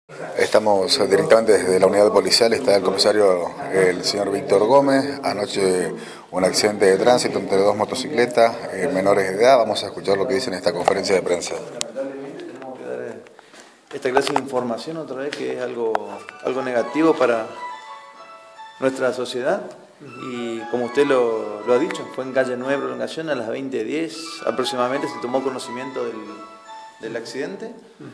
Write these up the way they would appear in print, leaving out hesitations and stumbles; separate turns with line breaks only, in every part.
Estamos directamente desde la unidad policial, está el comisario, el señor Víctor Gómez. Anoche un accidente de tránsito entre dos motocicletas, menores de edad. Vamos a escuchar lo que dice en esta conferencia de prensa.
Lamentablemente tenemos que dar esta clase de información otra vez, que es algo negativo para nuestra sociedad. Y como usted lo ha dicho, fue en calle 9 Prolongación a las 20:10 aproximadamente, se tomó conocimiento del accidente.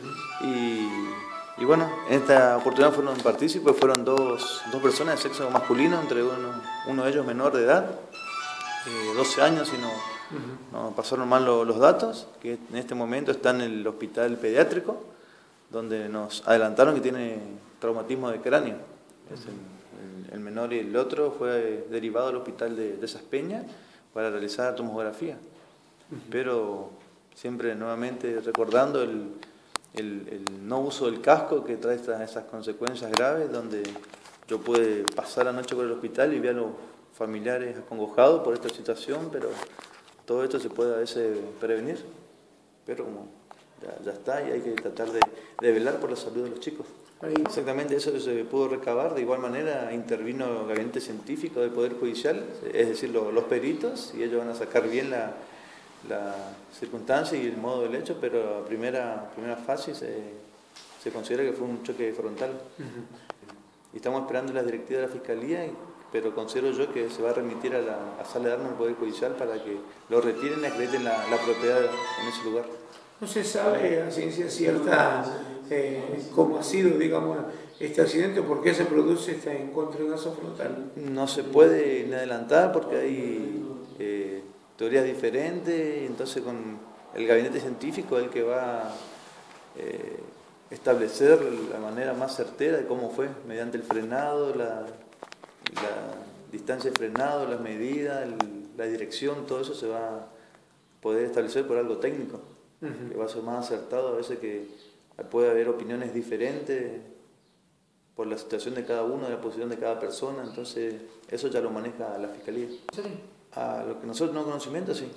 Y bueno, en esta oportunidad fueron dos personas de sexo masculino, entre uno de ellos menor de edad, 12 años, si no pasaron mal los datos, que en este momento está en el hospital pediátrico, donde nos adelantaron que tiene traumatismo de cráneo. Es el menor, y el otro fue derivado al hospital de Saspeña para realizar tomografía. Pero siempre nuevamente recordando el no uso del casco, que trae esas consecuencias graves, donde yo pude pasar la noche por el hospital y vi a los familiares acongojados por esta situación, pero todo esto se puede a veces prevenir, pero como ya está, y hay que tratar de velar por la salud de los chicos. Exactamente eso se pudo recabar. De igual manera intervino el gabinete científico del Poder Judicial, es decir, los peritos, y ellos van a sacar bien la circunstancia y el modo del hecho, pero a primera fase se considera que fue un choque frontal. Y estamos esperando las directivas de la Fiscalía, pero considero yo que se va a remitir a Sala de Armas del Poder Judicial para que lo retiren y acrediten la propiedad en ese lugar.
No se sabe a ciencia cierta cómo ha sido, digamos, este accidente, por qué se produce este encontronazo frontal.
No se puede ni adelantar porque hay teorías diferentes, y entonces con el gabinete científico es el que va a establecer la manera más certera de cómo fue, mediante el frenado, la distancia de frenado, las medidas, la dirección, todo eso se va a poder establecer por algo técnico, que va a ser más acertado. A veces que puede haber opiniones diferentes por la situación de cada uno, de la posición de cada persona, entonces eso ya lo maneja la Fiscalía.
¿Sí?
A lo que nosotros tenemos conocimiento, sí.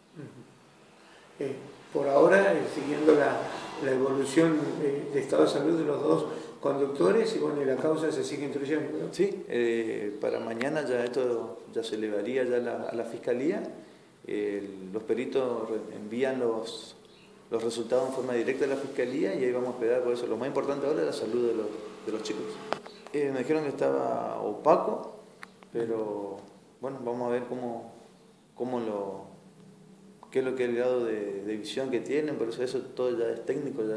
Por ahora, siguiendo la evolución de estado de salud de los dos conductores, y bueno, la causa se sigue instruyendo, ¿no?
Sí, para mañana ya esto ya se elevaría ya a la Fiscalía. Los peritos envían los resultados en forma directa a la Fiscalía, y ahí vamos a esperar. Por eso lo más importante ahora es la salud de los chicos. Me dijeron que estaba opaco, pero bueno, vamos a ver qué es lo que es el grado de visión que tienen. Por eso todo ya es técnico, ya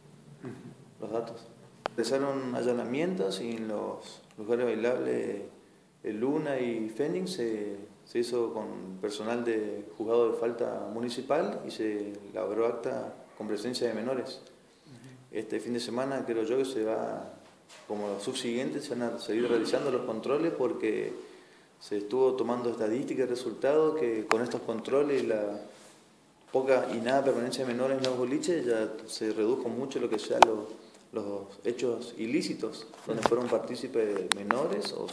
los datos. Empezaron allanamientos, y en los lugares bailables Luna y Fénix se hizo con personal de juzgado de falta municipal, y se elaboró acta con presencia de menores. Este fin de semana creo yo que se va, como los subsiguientes, se van a seguir realizando los controles, porque se estuvo tomando estadísticas y resultados que con estos controles, la poca y nada permanencia de menores en los boliches, ya se redujo mucho lo que sean los hechos ilícitos, donde fueron partícipes menores o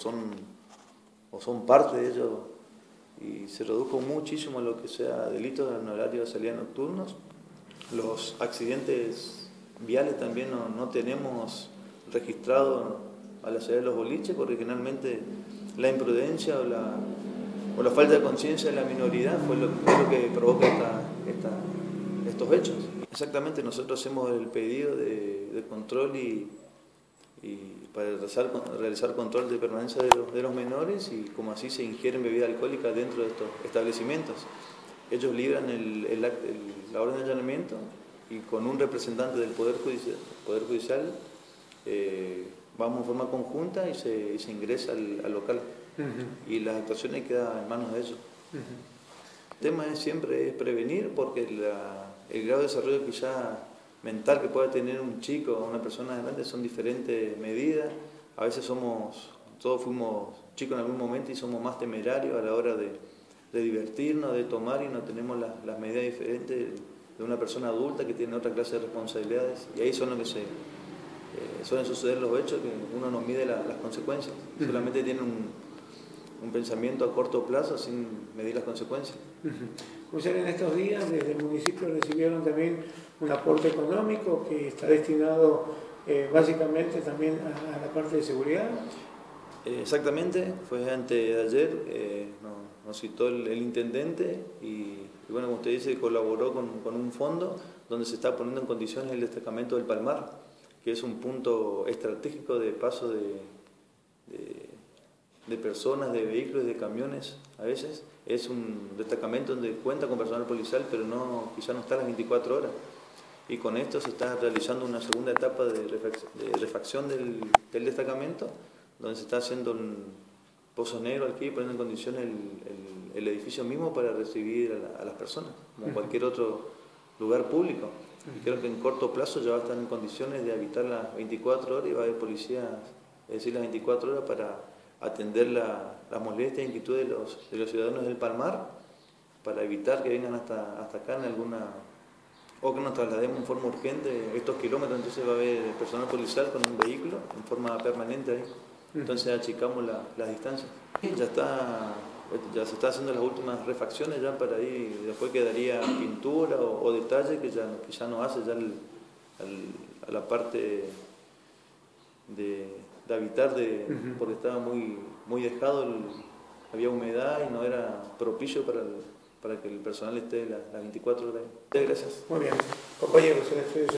son parte de ellos, y se redujo muchísimo lo que sea delitos en horario de salida nocturnos. Los accidentes viales también no tenemos registrado a la salida de los boliches, porque generalmente la imprudencia o la falta de conciencia de la minoridad fue lo que provoca estos hechos. Exactamente, nosotros hacemos el pedido de control y para realizar control de permanencia de los menores, y como así se ingieren bebida alcohólica dentro de estos establecimientos. Ellos libran la orden de allanamiento, y con un representante del Poder Judicial vamos en forma conjunta y se ingresa al local. Y las actuaciones quedan en manos de ellos. El tema siempre es prevenir, porque el grado de desarrollo quizá mental que pueda tener un chico o una persona grande son diferentes medidas. A veces todos fuimos chicos en algún momento y somos más temerarios a la hora de divertirnos, de tomar, y no tenemos las medidas diferentes de una persona adulta que tiene otra clase de responsabilidades, y ahí son lo que suelen suceder los hechos, que uno no mide las consecuencias, solamente tiene un pensamiento a corto plazo sin medir las consecuencias.
En estos días desde el municipio recibieron también un aporte económico que está destinado básicamente también a la parte de seguridad.
Exactamente, fue antes de ayer, nos citó el intendente y bueno, como usted dice, colaboró con un fondo donde se está poniendo en condiciones el destacamento del Palmar, que es un punto estratégico de paso de personas, de vehículos, de camiones a veces. Es un destacamento donde cuenta con personal policial, pero quizá no está las 24 horas. Y con esto se está realizando una segunda etapa de refacción del destacamento, donde se está haciendo un pozo negro aquí, poniendo en condiciones el edificio mismo para recibir a las personas, como cualquier otro lugar público. Y creo que en corto plazo ya va a estar en condiciones de habitar las 24 horas y va a haber policías, es decir, las 24 horas para atender las molestias e inquietudes de los ciudadanos del Palmar, para evitar que vengan hasta acá en alguna, o que nos traslademos en forma urgente estos kilómetros. Entonces va a haber personal policial con un vehículo en forma permanente ahí. Entonces achicamos las distancias. Ya se está haciendo las últimas refacciones ya para ahí, después quedaría pintura o detalle que ya no hace ya a la parte de habitar, porque estaba muy dejado, había humedad y no era propicio para que el personal esté las 24 horas. Gracias.
Muy bien, compañeros,